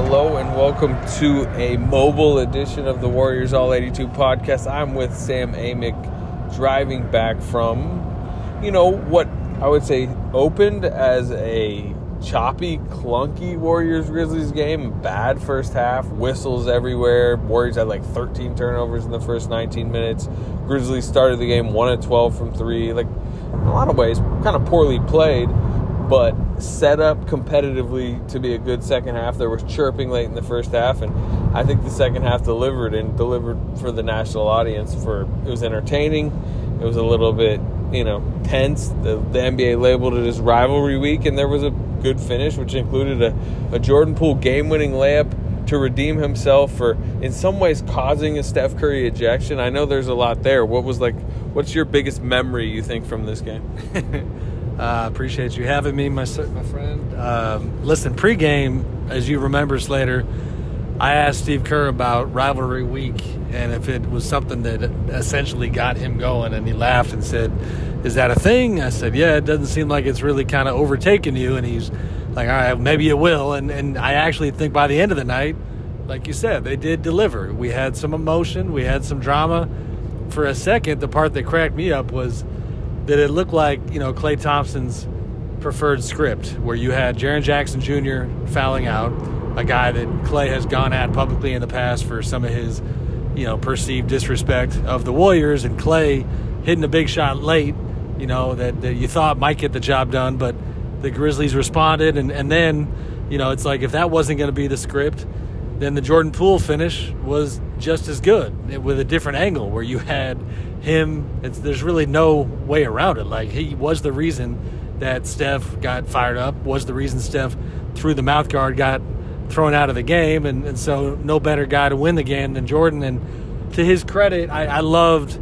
Hello and welcome to a mobile edition of the Warriors All 82 podcast. I'm with Sam Amick, driving back from, what I would say opened as a choppy, clunky Warriors-Grizzlies game. Bad first half, whistles everywhere. Warriors had like 13 turnovers in the first 19 minutes. Grizzlies started the game 1 of 12 from 3. Like, in a lot of ways, kind of poorly played, but set up competitively to be a good second half. There was chirping late in the first half, and I think the second half delivered for the national audience. It was entertaining. It was a little bit, tense. The NBA labeled it as rivalry week, and there was a good finish, which included a Jordan Poole game-winning layup to redeem himself for, in some ways, causing a Steph Curry ejection. I know there's a lot there. What's your biggest memory, you think, from this game? Appreciate you having me, my friend. Listen, pregame, as you remember, Slater, I asked Steve Kerr about rivalry week and if it was something that essentially got him going, and he laughed and said, "Is that a thing?" I said, "Yeah, it doesn't seem like it's really kind of overtaken you." And he's like, "All right, maybe it will." And I actually think by the end of the night, like you said, they did deliver. We had some emotion. We had some drama. For a second, the part that cracked me up was that it looked like, Klay Thompson's preferred script, where you had Jaren Jackson Jr. fouling out, a guy that Klay has gone at publicly in the past for some of his, perceived disrespect of the Warriors, and Klay hitting a big shot late, that you thought might get the job done, but the Grizzlies responded, and then, it's like if that wasn't going to be the script, then the Jordan Poole finish was just as good with a different angle, where you had him. There's really no way around it. Like, he was the reason that Steph got fired up, was the reason Steph, through the mouth guard, got thrown out of the game, and so no better guy to win the game than Jordan. And to his credit, I loved,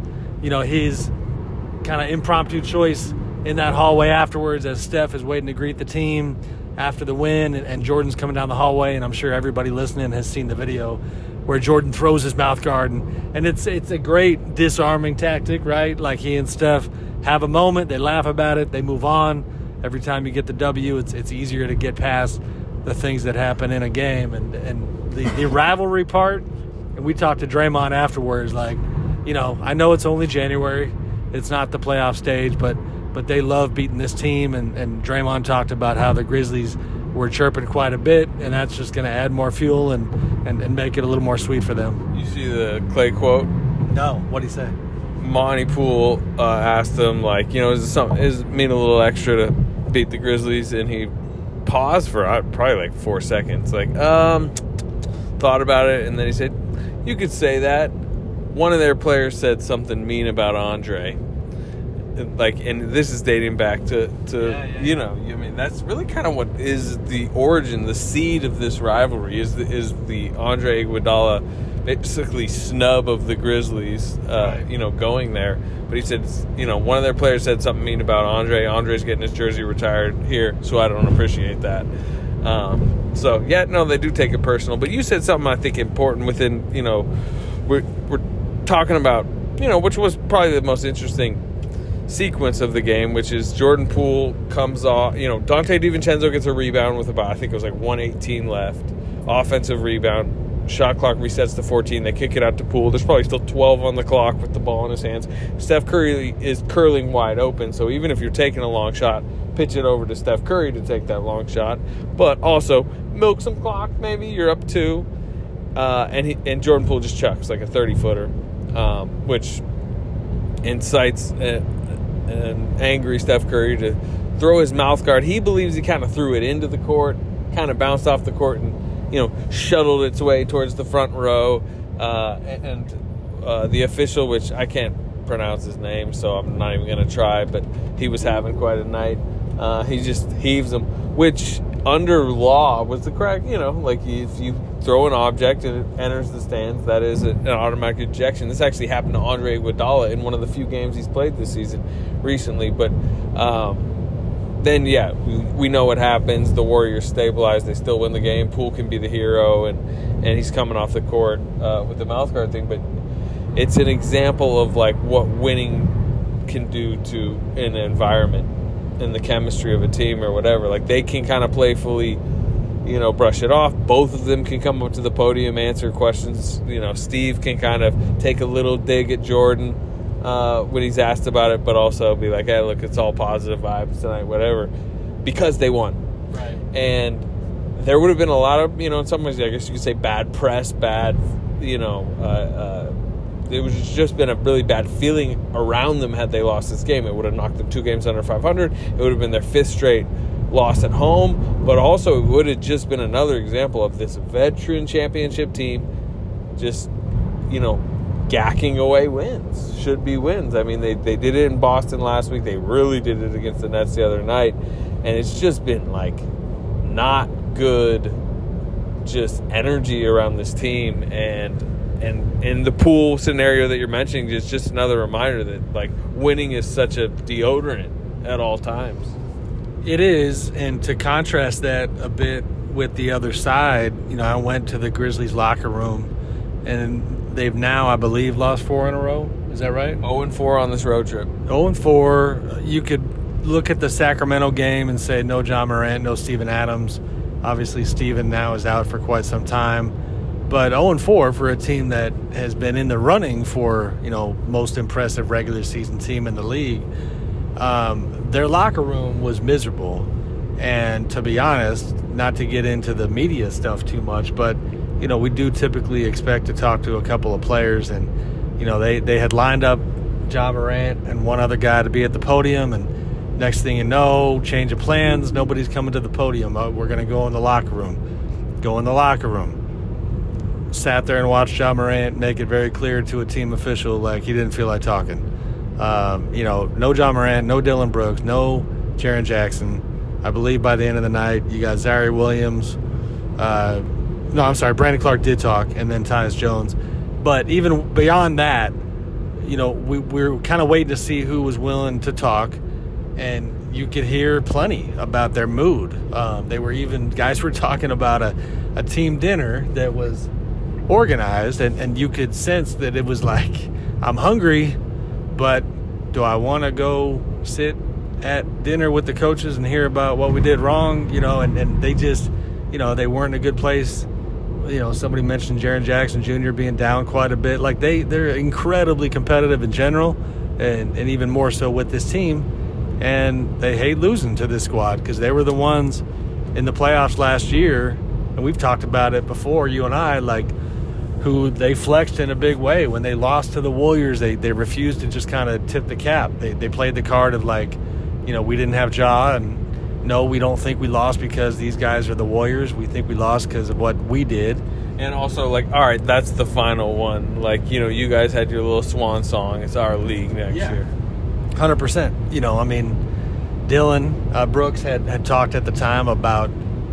his kind of impromptu choice in that hallway afterwards, as Steph is waiting to greet the team after the win, and Jordan's coming down the hallway, and I'm sure everybody listening has seen the video where Jordan throws his mouth guard, and it's a great disarming tactic, right? Like, he and Steph have a moment, they laugh about it, they move on. Every time you get the W, it's easier to get past the things that happen in a game, and the rivalry part. And we talked to Draymond afterwards, like, I know it's only January, it's not the playoff stage, but they love beating this team, and Draymond talked about how the Grizzlies were chirping quite a bit, and that's just going to add more fuel and make it a little more sweet for them. You see the Klay quote? No, what'd he say? Monty Poole asked him, does it mean a little extra to beat the Grizzlies? And he paused for probably 4 seconds, thought about it, and then he said, "You could say that. One of their players said something mean about Andre." And this is dating back to that's really kind of what is the origin, the seed of this rivalry is the Andre Iguodala basically snub of the Grizzlies, going there. But he said, one of their players said something mean about Andre. Andre's getting his jersey retired here, so I don't appreciate that. They do take it personal. But you said something I think important within, we're talking about, which was probably the most interesting sequence of the game, which is Jordan Poole comes off, Dante DiVincenzo gets a rebound with about, I think it was 1:18 left, offensive rebound, shot clock resets to 14, they kick it out to Poole, there's probably still 12 on the clock with the ball in his hands. Steph Curry is curling wide open, so even if you're taking a long shot, pitch it over to Steph Curry to take that long shot, but also milk some clock, maybe you're up 2, and Jordan Poole just chucks like a 30-footer, which incites an angry Steph Curry to throw his mouth guard. He believes he kind of threw it into the court, kind of bounced off the court and, shuttled its way towards the front row. The official, which I can't pronounce his name, so I'm not even going to try, but he was having quite a night. He just heaves him, which under law was the correct, if you throw an object and it enters the stands, that is an automatic ejection. This actually happened to Andre Iguodala in one of the few games he's played this season recently. But then, we know what happens. The Warriors stabilize. They still win the game. Poole can be the hero, and he's coming off the court with the mouth guard thing. But it's an example of, what winning can do to an environment and the chemistry of a team or whatever. They can kind of playfully brush it off. Both of them can come up to the podium, answer questions. Steve can kind of take a little dig at Jordan when he's asked about it, but also be like, hey, look, it's all positive vibes tonight, whatever, because they won. Right. And there would have been a lot of, in some ways, I guess you could say bad press, it was just been a really bad feeling around them had they lost this game. It would have knocked them 2 games under 500. It would have been their 5th straight loss at home, but also it would have just been another example of this veteran championship team just, gacking away wins. Should be wins. I mean, they did it in Boston last week. They really did it against the Nets the other night. And it's just been, not good just energy around this team. And in the Poole scenario that you're mentioning is just another reminder that, winning is such a deodorant at all times. It is, and to contrast that a bit with the other side, I went to the Grizzlies locker room, and they've now, I believe, lost 4 in a row. Is that right? 0-4 on this road trip. 0-4. You could look at the Sacramento game and say no Ja Morant, no Steven Adams. Obviously, Steven now is out for quite some time. But 0-4 for a team that has been in the running for, most impressive regular season team in the league. Their locker room was miserable. And to be honest, not to get into the media stuff too much, but, we do typically expect to talk to a couple of players. And, they had lined up Ja Morant and one other guy to be at the podium. And next thing you know, change of plans, nobody's coming to the podium. We're going to go in the locker room. Go in the locker room. Sat there and watched Ja Morant make it very clear to a team official he didn't feel like talking. No Ja Morant, no Dylan Brooks, no Jaren Jackson. I believe by the end of the night, you got Zaire Williams. Brandon Clark did talk, and then Tyus Jones. But even beyond that, we're kind of waiting to see who was willing to talk, and you could hear plenty about their mood. Guys were talking about a team dinner that was organized, and you could sense that it was I'm hungry, but do I want to go sit at dinner with the coaches and hear about what we did wrong? And they just, they weren't in a good place. Somebody mentioned Jaren Jackson Jr. being down quite a bit. They're incredibly competitive in general, and even more so with this team. And they hate losing to this squad because they were the ones in the playoffs last year, and we've talked about it before, you and I, who they flexed in a big way. When they lost to the Warriors, they refused to just kind of tip the cap. They played the card of we didn't have Ja, and no, we don't think we lost because these guys are the Warriors. We think we lost because of what we did. And also, all right, that's the final one. You guys had your little swan song. It's our league next year. 100%. Dylan Brooks had talked at the time about,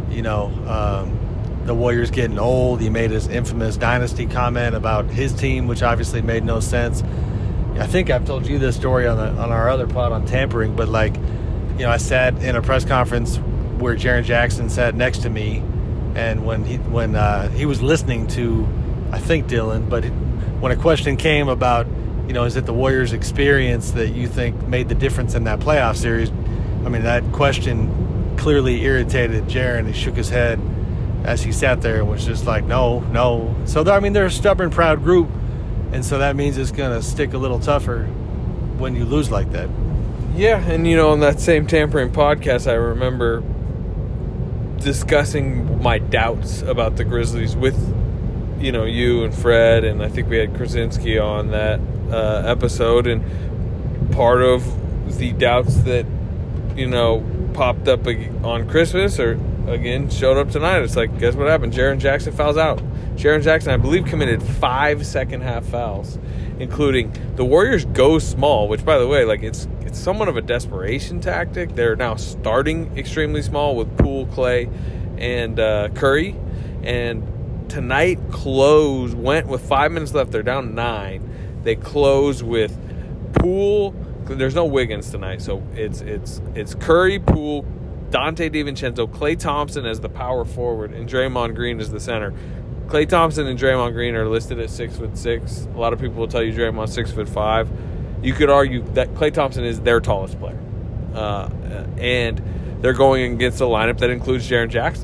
the Warriors getting old. He made his infamous dynasty comment about his team, which obviously made no sense. I think I've told you this story on our other pod on tampering, but I sat in a press conference where Jaren Jackson sat next to me, and when he was listening to, I think, Dylan, but when a question came about, is it the Warriors' experience that you think made the difference in that playoff series? I mean, that question clearly irritated Jaren. He shook his head as he sat there and was just no. So, they're a stubborn, proud group, and so that means it's going to stick a little tougher when you lose like that. Yeah, and, on that same tampering podcast, I remember discussing my doubts about the Grizzlies with, you and Fred, and I think we had Krasinski on that episode, and part of the doubts that, popped up on Christmas or again showed up tonight. It's guess what happened? Jaren Jackson fouls out. Jaren Jackson, I believe, committed 5 second-half fouls, including the Warriors go small, which, by the way, it's somewhat of a desperation tactic. They're now starting extremely small with Poole, Clay, and Curry. And tonight went with 5 minutes left. They're down 9. They close with Poole. There's no Wiggins tonight, so it's Curry, Poole, Dante DiVincenzo, Klay Thompson as the power forward, and Draymond Green as the center. Klay Thompson and Draymond Green are listed at 6'6". A lot of people will tell you Draymond's 6'5". You could argue that Klay Thompson is their tallest player, and they're going against a lineup that includes Jaren Jackson.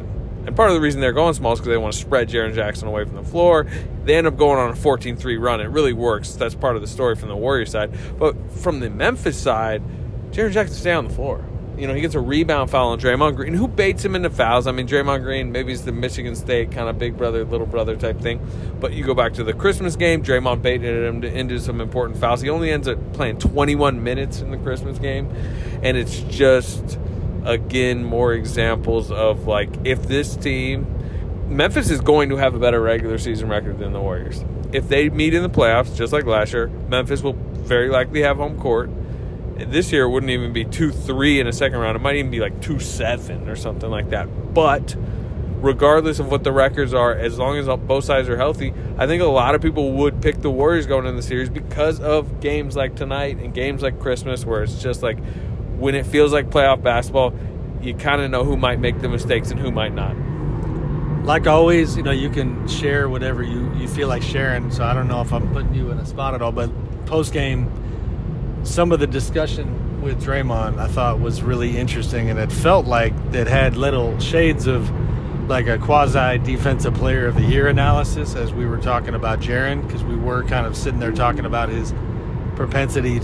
And part of the reason they're going small is because they want to spread Jaren Jackson away from the floor. They end up going on a 14-3 run. It really works. That's part of the story from the Warriors side. But from the Memphis side, Jaren Jackson stay on the floor. He gets a rebound foul on Draymond Green, who baits him into fouls. I mean, Draymond Green, maybe it's the Michigan State kind of big brother, little brother type thing. But you go back to the Christmas game, Draymond baited him into some important fouls. He only ends up playing 21 minutes in the Christmas game. And it's just, again, more examples of, like, if this team, Memphis is going to have a better regular season record than the Warriors. If they meet in the playoffs, just like last year, Memphis will very likely have home court. This year, it wouldn't even be 2-3 in a second round. It might even be like 2-7 or something like that. But regardless of what the records are, as long as both sides are healthy, I think a lot of people would pick the Warriors going into the series because of games like tonight and games like Christmas, where it's just like when it feels like playoff basketball, you kind of know who might make the mistakes and who might not. Like always, you can share whatever you feel like sharing. So I don't know if I'm putting you in a spot at all, but post-game, some of the discussion with Draymond I thought was really interesting, and it felt like it had little shades of like a quasi-defensive player of the year analysis as we were talking about Jaren, because we were kind of sitting there talking about his propensity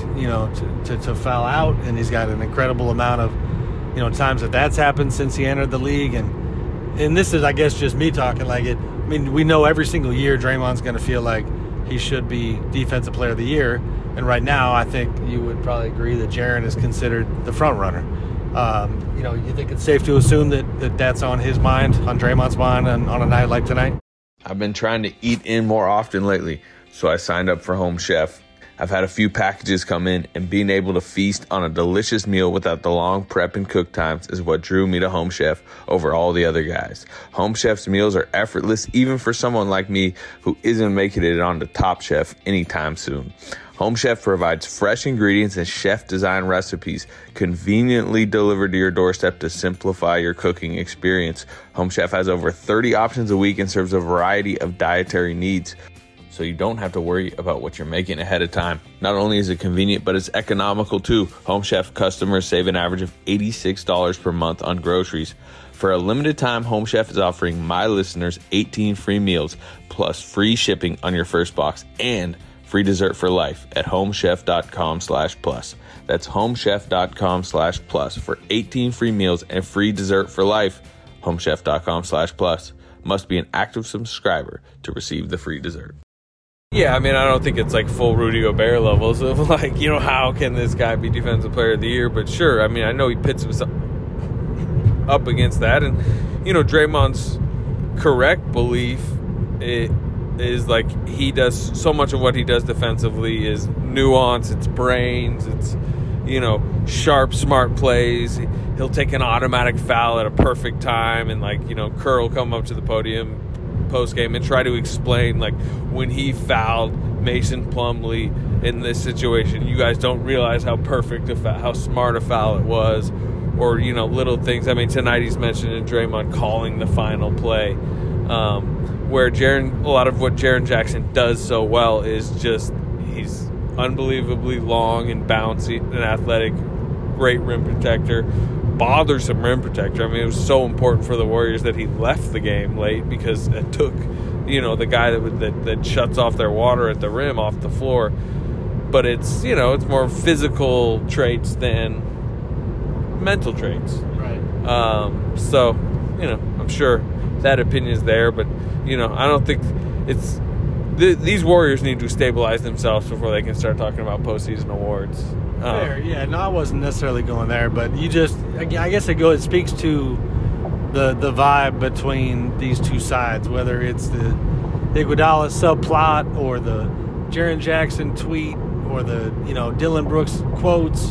to foul out, and he's got an incredible amount of times that's happened since he entered the league, and this is, I guess, just me talking like it. I mean, we know every single year Draymond's going to feel like he should be defensive player of the year. And right now, I think you would probably agree that Jaren is considered the front runner. You think it's safe to assume that that's on his mind, on Draymond's mind, on a night like tonight? I've been trying to eat in more often lately, so I signed up for Home Chef. I've had a few packages come in, and being able to feast on a delicious meal without the long prep and cook times is what drew me to Home Chef over all the other guys. Home Chef's meals are effortless, even for someone like me who isn't making it on the Top Chef anytime soon. Home Chef provides fresh ingredients and chef-designed recipes conveniently delivered to your doorstep to simplify your cooking experience. Home Chef has over 30 options a week and serves a variety of dietary needs, so you don't have to worry about what you're making ahead of time. Not only is it convenient, but it's economical too. Home Chef customers save an average of $86 per month on groceries. For a limited time, Home Chef is offering my listeners 18 free meals plus free shipping on your first box and free dessert for life at homechef.com/plus. That's homechef.com/plus for 18 free meals and free dessert for life. Homechef.com/plus. Must be an active subscriber to receive the free dessert. Yeah, I mean, I don't think it's like full Rudy Gobert levels of like, how can this guy be Defensive Player of the Year? But sure, I mean, I know he pits himself up against that. And, Draymond's correct belief is like he does so much of what he does defensively is nuance, it's brains, it's, sharp, smart plays. He'll take an automatic foul at a perfect time, and Kerr will come up to the podium post-game and try to explain when he fouled Mason Plumlee in this situation, you guys don't realize how perfect how smart a foul it was, or little things. I mean, tonight he's mentioned Draymond calling the final play, where a lot of what Jaren Jackson does so well is just he's unbelievably long and bouncy and athletic, great rim protector, bothersome rim protector. I mean, it was so important for the Warriors that he left the game late because it took, the guy that shuts off their water at the rim off the floor. But it's, it's more physical traits than mental traits. Right. So, I'm sure that opinion is there, but, I don't think it's these Warriors need to stabilize themselves before they can start talking about postseason awards. Fair, yeah. No, I wasn't necessarily going there, but I guess it speaks to the vibe between these two sides, whether it's the Iguodala subplot or the Jaren Jackson tweet or the Dylan Brooks quotes.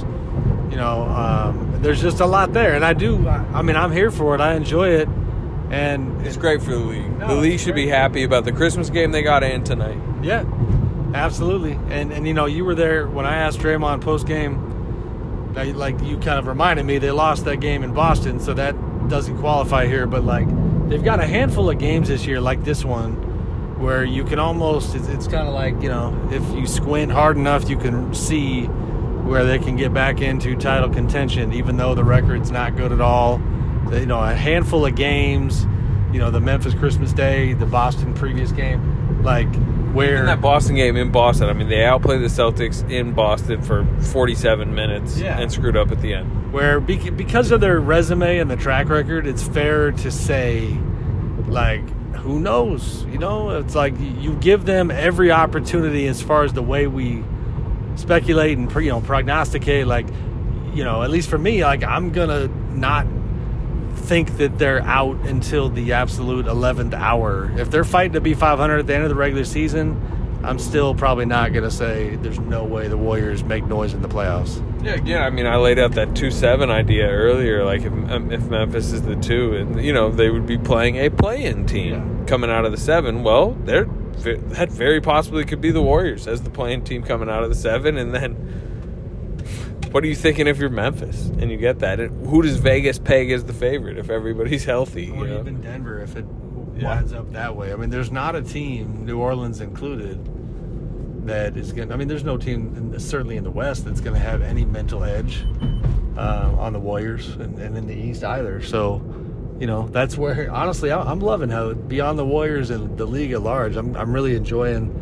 There's just a lot there, and I'm here for it. I enjoy it, and it's great for the league. The league should be happy about the Christmas game they got and tonight. Yeah. Absolutely. And you were there when I asked Draymond post-game, like you kind of reminded me, they lost that game in Boston, so that doesn't qualify here. But, they've got a handful of games this year like this one where you can almost – it's kind of like, if you squint hard enough, you can see where they can get back into title contention, even though the record's not good at all. A handful of games, the Memphis Christmas Day, the Boston previous game, like where in that Boston game in Boston, I mean, they outplayed the Celtics in Boston for 47 minutes and screwed up at the end. Where because of their resume and the track record, it's fair to say, like, who knows? It's like you give them every opportunity as far as the way we speculate and prognosticate. Like, at least for me, like, I'm gonna not think that they're out until the absolute 11th hour. If they're fighting to be 500 at the end of the regular season, I'm still probably not going to say there's no way the Warriors make noise in the playoffs. Yeah, again, I mean, I laid out that 2-7 idea earlier. Like, if Memphis is the 2, and they would be playing a play-in team coming out of the 7. Well, that very possibly could be the Warriors as the play-in team coming out of the 7, and then. What are you thinking if you're Memphis and you get that? Who does Vegas peg as the favorite if everybody's healthy? Or even Denver if it winds up that way. I mean, there's not a team, New Orleans included, that is going to... I mean, there's no team, certainly in the West, that's going to have any mental edge on the Warriors and in the East either. So, that's where... Honestly, I'm loving how beyond the Warriors and the league at large, I'm really enjoying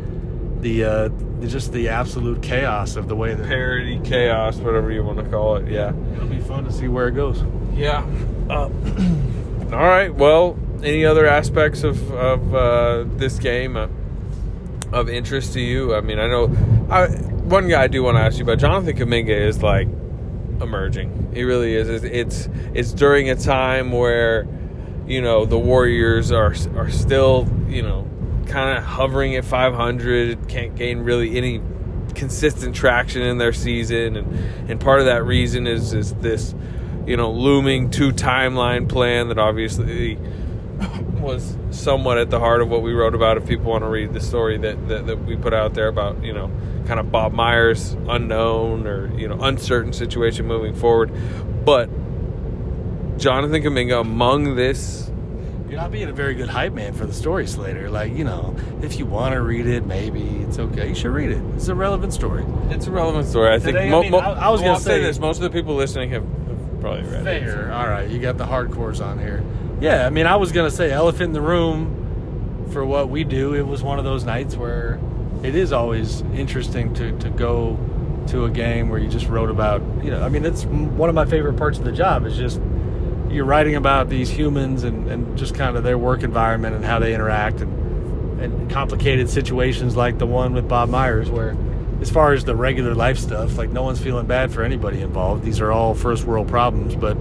the absolute chaos of the way that parody, chaos, whatever you want to call it. Yeah, it'll be fun to see where it goes. Yeah. All right. Well, any other aspects of this game of interest to you? I mean, I know one guy I do want to ask you about. Jonathan Kuminga is like emerging. He really is. It's during a time where the Warriors are still kind of hovering at 500, can't gain really any consistent traction in their season, and part of that reason is this looming 2 timeline plan that obviously was somewhat at the heart of what we wrote about. If people want to read the story that we put out there about kind of Bob Myers unknown or uncertain situation moving forward, but Jonathan Kuminga among this. You're not being a very good hype man for the story, Slater. Like, if you want to read it, maybe it's okay. You should read it. It's a relevant story. It's a relevant story. I think. I was going to say this. Most of the people listening have probably read it. Fair. All right. You got the hardcores on here. Yeah. I mean, I was going to say elephant in the room for what we do. It was one of those nights where it is always interesting to go to a game where you just wrote about, I mean, it's one of my favorite parts of the job is just you're writing about these humans and just kind of their work environment and how they interact and complicated situations like the one with Bob Myers where as far as the regular life stuff, like no one's feeling bad for anybody involved. These are all first world problems, but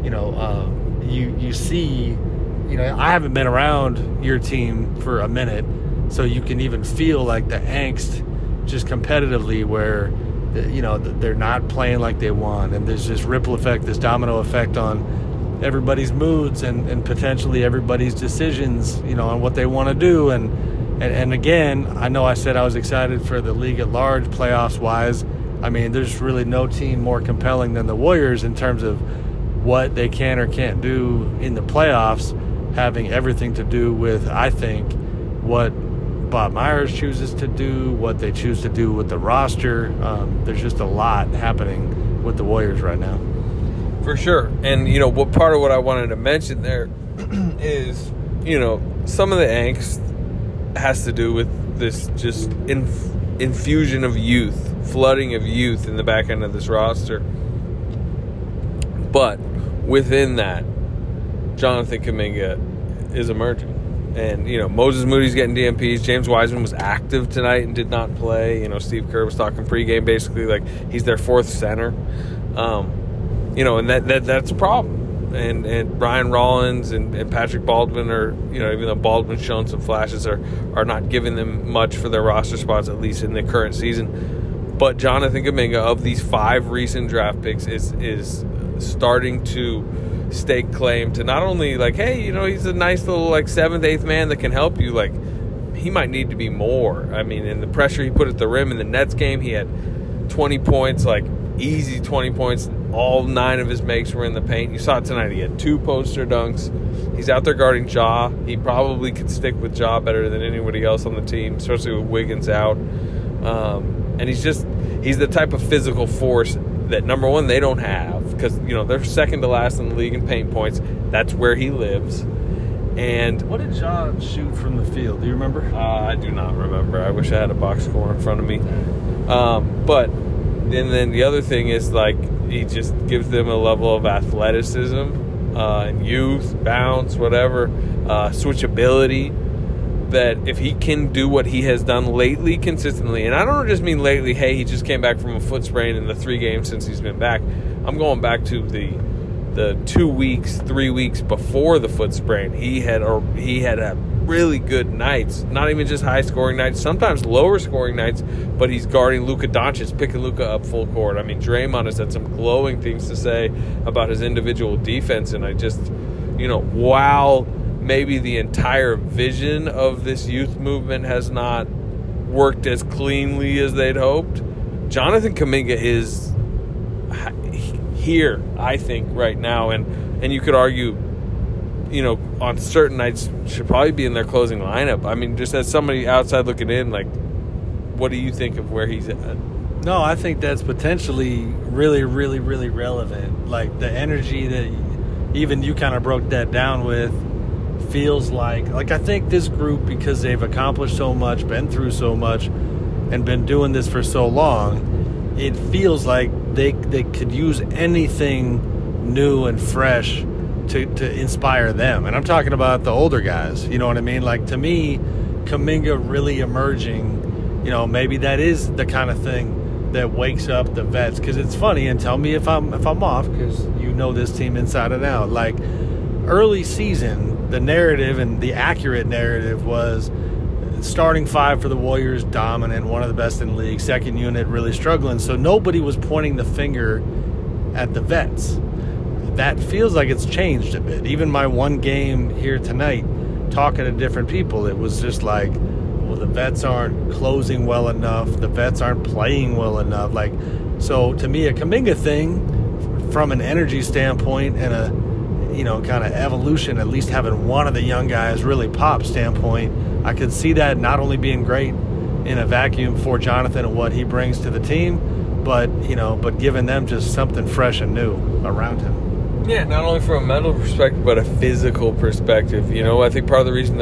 you see, I haven't been around your team for a minute, so you can even feel like the angst just competitively where they're not playing like they want, and there's this ripple effect, this domino effect on everybody's moods and potentially everybody's decisions, on what they want to do. And again, I know I said I was excited for the league at large, playoffs wise. I mean, there's really no team more compelling than the Warriors in terms of what they can or can't do in the playoffs, having everything to do with, I think, what Bob Myers chooses to do, what they choose to do with the roster. There's just a lot happening with the Warriors right now. For sure. And, what part of what I wanted to mention there is, some of the angst has to do with this just infusion of youth, flooding of youth in the back end of this roster. But within that, Jonathan Kuminga is emerging. And, Moses Moody's getting DNPs. James Wiseman was active tonight and did not play. Steve Kerr was talking pregame, basically, like he's their 4th center. And that's a problem. And Brian Rollins and Patrick Baldwin are, even though Baldwin's shown some flashes, are not giving them much for their roster spots, at least in the current season. But Jonathan Kuminga, of these 5 recent draft picks, is starting to stake claim to not only like, hey, he's a nice little like 7th, 8th man that can help you. Like, he might need to be more. I mean, in the pressure he put at the rim in the Nets game, he had 20 points, like easy 20 points. All 9 of his makes were in the paint. You saw it tonight. He had 2 poster dunks. He's out there guarding Ja. He probably could stick with Ja better than anybody else on the team, especially with Wiggins out. And he's the type of physical force that, number one, they don't have because, they're second to last in the league in paint points. That's where he lives. And what did Ja shoot from the field? Do you remember? I do not remember. I wish I had a box score in front of me. But and then the other thing is, like, he just gives them a level of athleticism and youth, bounce, whatever, switchability, that if he can do what he has done lately consistently, and I don't just mean lately, hey, he just came back from a foot sprain in the 3 games since he's been back. I'm going back to the 2 weeks, 3 weeks before the foot sprain. He had a really good nights, not even just high scoring nights, sometimes lower scoring nights, but he's guarding Luka Doncic, picking Luka up full court. I mean, Draymond has had some glowing things to say about his individual defense, and I just, while maybe the entire vision of this youth movement has not worked as cleanly as they'd hoped, Jonathan Kuminga is here, I think, right now, and you could argue, on certain nights should probably be in their closing lineup. I mean, just as somebody outside looking in, like, what do you think of where he's at? No, I think that's potentially really, really, really relevant. Like, the energy that even you kind of broke that down with feels like I think this group, because they've accomplished so much, been through so much, and been doing this for so long, it feels like they could use anything new and fresh to inspire them. And I'm talking about the older guys, you know what I mean? Like, to me, Kuminga really emerging, maybe that is the kind of thing that wakes up the vets. Because it's funny, and tell me if I'm off, because you know this team inside and out. Like, early season, the narrative and the accurate narrative was starting 5 for the Warriors, dominant, one of the best in the league, second unit really struggling. So nobody was pointing the finger at the vets. That feels like it's changed a bit. Even my one game here tonight, talking to different people, it was just like, well, the vets aren't closing well enough. The vets aren't playing well enough. Like, so to me, a Kuminga thing from an energy standpoint and a, kind of evolution, at least having one of the young guys really pop standpoint, I could see that not only being great in a vacuum for Jonathan and what he brings to the team, but giving them just something fresh and new around him. Yeah, not only from a mental perspective, but a physical perspective. I think part of the reason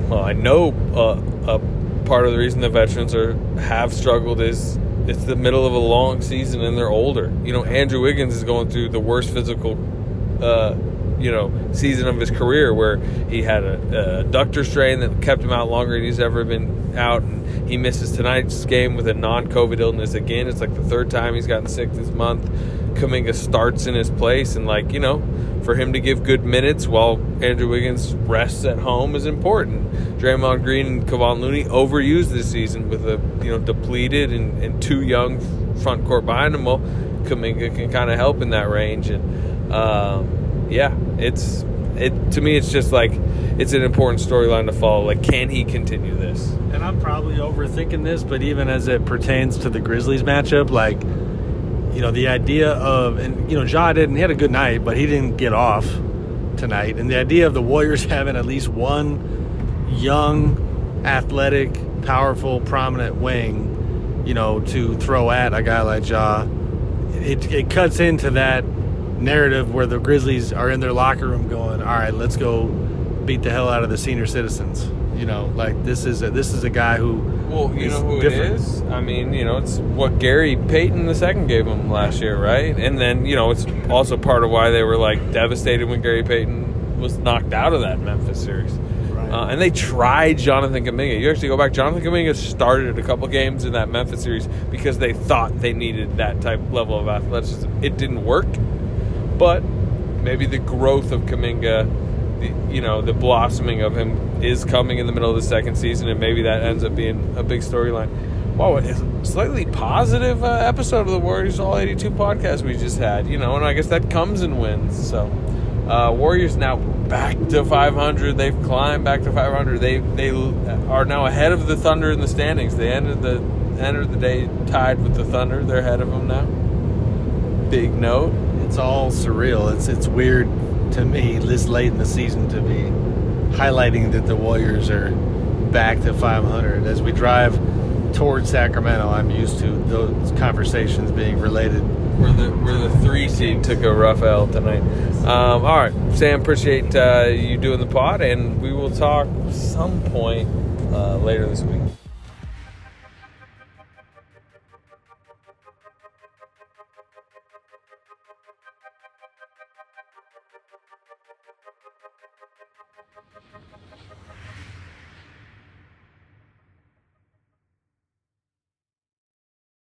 part of the reason the veterans have struggled is it's the middle of a long season and they're older. Andrew Wiggins is going through the worst physical season of his career, where he had a adductor strain that kept him out longer than he's ever been out, and he misses tonight's game with a non-COVID illness again. It's like the 3rd time he's gotten sick this month. Kuminga starts in his place, and for him to give good minutes while Andrew Wiggins rests at home is important. Draymond Green and Kevon Looney overused this season with a depleted and too young front court behind him. Well, Kuminga can kind of help in that range, and to me, it's just like, it's an important storyline to follow. Like, can he continue this? And I'm probably overthinking this, but even as it pertains to the Grizzlies matchup, like, the idea of, and, Ja he had a good night, but he didn't get off tonight. And the idea of the Warriors having at least one young, athletic, powerful, prominent wing, to throw at a guy like Ja, it cuts into that narrative where the Grizzlies are in their locker room going, all right, let's go beat the hell out of the senior citizens. This is a guy who, well, you know who different. It is? I mean, it's what Gary Payton II gave him last year, right? And then, it's also part of why they were, devastated when Gary Payton was knocked out of that Memphis series. Right. And they tried Jonathan Kuminga. You actually go back, Jonathan Kuminga started a couple games in that Memphis series because they thought they needed that type level of athleticism. It didn't work, but maybe the growth of Kuminga, the blossoming of him is coming in the middle of the second season, and maybe that ends up being a big storyline. Wow, it's a slightly positive episode of the Warriors All 82 podcast we just had, and I guess that comes in wins. So, Warriors now back to 500. They've climbed back to 500. They are now ahead of the Thunder in the standings. They ended the day tied with the Thunder. They're ahead of them now. Big note. It's all surreal. It's weird to me this late in the season to be highlighting that the Warriors are back to 500. As we drive towards Sacramento. I'm used to those conversations being related. We're the 3 seed took a rough L tonight. All right, Sam, appreciate you doing the pod, and we will talk some point later this week.